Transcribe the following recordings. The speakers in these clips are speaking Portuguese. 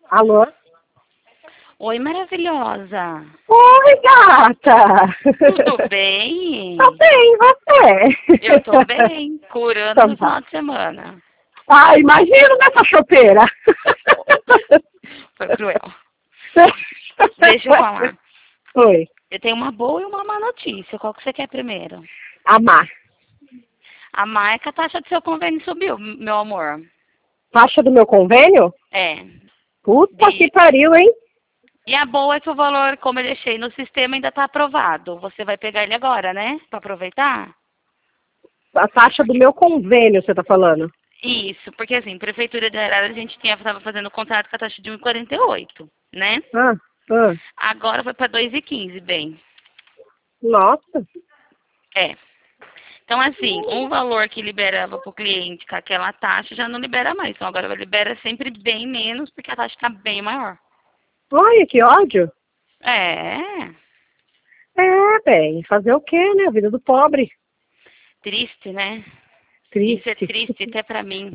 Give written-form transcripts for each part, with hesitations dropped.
Alô? Oi, maravilhosa. Oi, gata! Tudo bem? Tô bem, e você? Eu tô bem, curando Então no tá. final de semana. Ah, imagino nessa chopeira! Foi cruel. Deixa eu falar. Oi, Eu tenho uma boa e uma má notícia. Qual que você quer primeiro? amar. A má é que a taxa do seu convênio subiu, meu amor. Taxa do meu convênio? É. Puta que De... pariu, hein? E a boa é que o valor, como eu deixei no sistema, ainda tá aprovado. Você vai pegar ele agora, né? Pra aproveitar? A taxa do meu convênio, você tá falando? Isso, porque assim, Prefeitura de Arara, a gente estava fazendo contrato com a taxa de 1,48, né? Ah, ah, Agora foi para 2,15, bem. nossa. É. Então, assim, um valor que liberava para o cliente com aquela taxa já não libera mais. Então, agora libera sempre bem menos, porque a taxa está bem maior. Olha, que ódio. É. É, bem, fazer o quê, né? A vida do pobre. Triste, né? Isso é Triste. triste até para mim.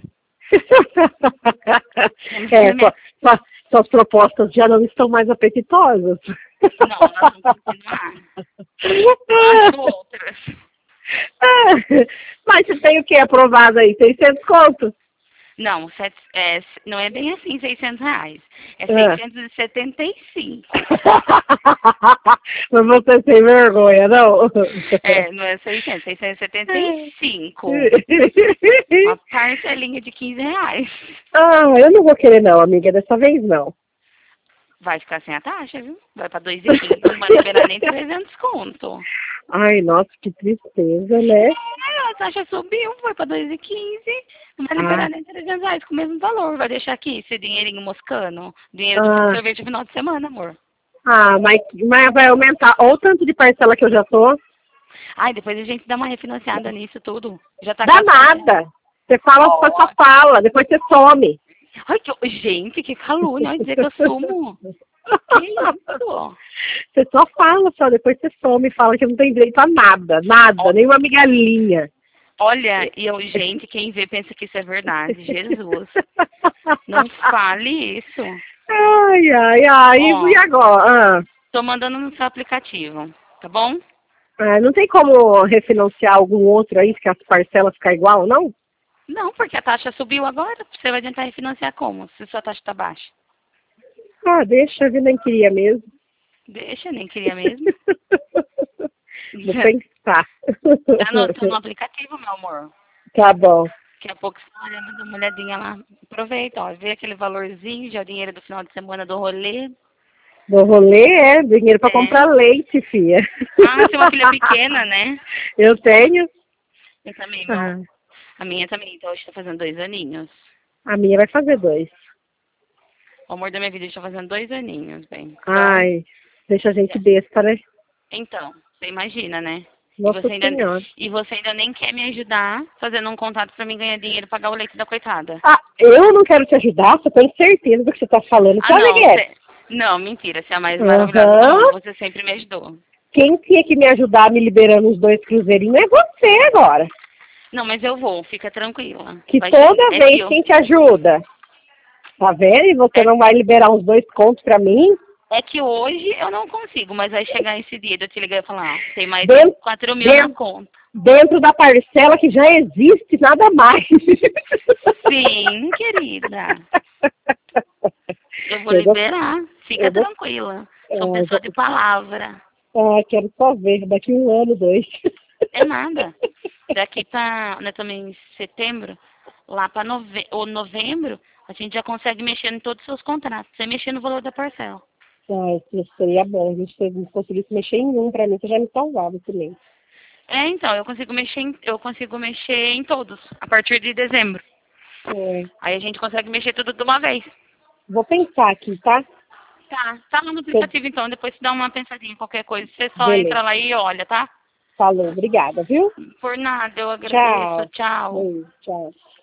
É, suas propostas já não estão mais apetitosas. Não, elas vão continuar. Eu acho outras. Mas você tem o que aprovado aí? 600 conto? Não, não é bem assim, R$ 600. É Ah. 675. Mas você sem vergonha, não? É, não é 600, 675. Uma parcelinha de R$ 15. Ah, eu não vou querer não, amiga, dessa vez não. Vai ficar sem a taxa, viu? Vai pra 2,15, não vai liberar nem 300 conto. Ai, nossa, que tristeza, né? É, a taxa subiu, foi pra 2,15, não vai Ah, liberar nem R$ 300 com o mesmo valor. Vai deixar aqui esse dinheirinho moscando. Dinheiro do ah, sorvete no final de semana, amor. mas vai aumentar ou o tanto de parcela que eu já tô. Ai, depois a gente dá uma refinanciada nisso tudo. Já tá Dá quase pra... nada. Você fala, depois só Ó. fala, depois você some. Ai, gente, que calúnia. Vai dizer que eu sumo. Que isso? Você só fala, só depois você some e fala que não tem direito a nada, nada, Ó, nenhuma migalhinha. olha, gente, quem vê pensa que isso é verdade. Jesus. Não fale isso. Ai, ai, ai, e Ó, agora? tô mandando no seu aplicativo, tá bom? Não tem como refinanciar algum outro aí, que as parcelas ficam igual, não? Não, porque a taxa subiu agora. Você vai tentar refinanciar como? Se sua taxa tá baixa. Ah, deixa, eu nem queria mesmo. Deixa, nem queria mesmo. Vou pensar. Tá no aplicativo, meu amor. Tá bom. Daqui a pouco você tá olhando, dá uma olhadinha lá. Aproveita, ó. Vê aquele valorzinho, já é o dinheiro do final de semana do rolê. Do rolê é dinheiro pra É. comprar leite, filha. Ah, você tem uma filha pequena, né? Eu tenho. Eu também, Ah, a minha também, então hoje tá fazendo 2 aninhos. a minha vai fazer 2. O amor da minha vida está fazendo 2 aninhos, bem. Então, Ai, deixa a gente besta, né? você imagina, né? E Nossa você ainda, Senhora. e você ainda nem quer me ajudar fazendo um contato pra mim ganhar dinheiro e pagar o leite da coitada. Ah, eu não quero te ajudar, você tem certeza do que você tá falando, Ah, sabe, não, Guedes? não, mentira, você é a mais maravilhosa do Aham. mundo, você sempre me ajudou. Quem tinha que me ajudar me liberando os 2 cruzeirinhos é você agora. Não, mas eu vou, fica tranquila. Que Vai ser, toda vez quem te ajuda, tá vendo? E você é, não vai liberar uns 2 contos pra mim? é que hoje eu não consigo, mas vai chegar esse dia de eu te ligar e falar, ó, tem mais Dentro, 4.000 na dentro, conta. dentro da parcela que já existe, nada mais. Sim, querida. Eu vou Eu vou, liberar, fica eu vou, tranquila. Sou pessoa de palavra. quero só ver, daqui 1 ano, 2. É nada. Daqui pra, né, também em setembro, lá para novembro, a gente já consegue mexer em todos os seus contratos, sem mexer no valor da parcela. Ai, isso seria bom, a gente conseguisse mexer em um pra mim, você já me salvava também. É, então, eu consigo mexer em todos, a partir de dezembro. É, Aí a gente consegue mexer tudo de uma vez. vou pensar aqui, tá? Tá lá no aplicativo então, depois você dá uma pensadinha em qualquer coisa, você só Beleza. entra lá e olha, tá? Falou, obrigada, viu? Por nada, eu agradeço, Tchau. tchau. Beijo, tchau.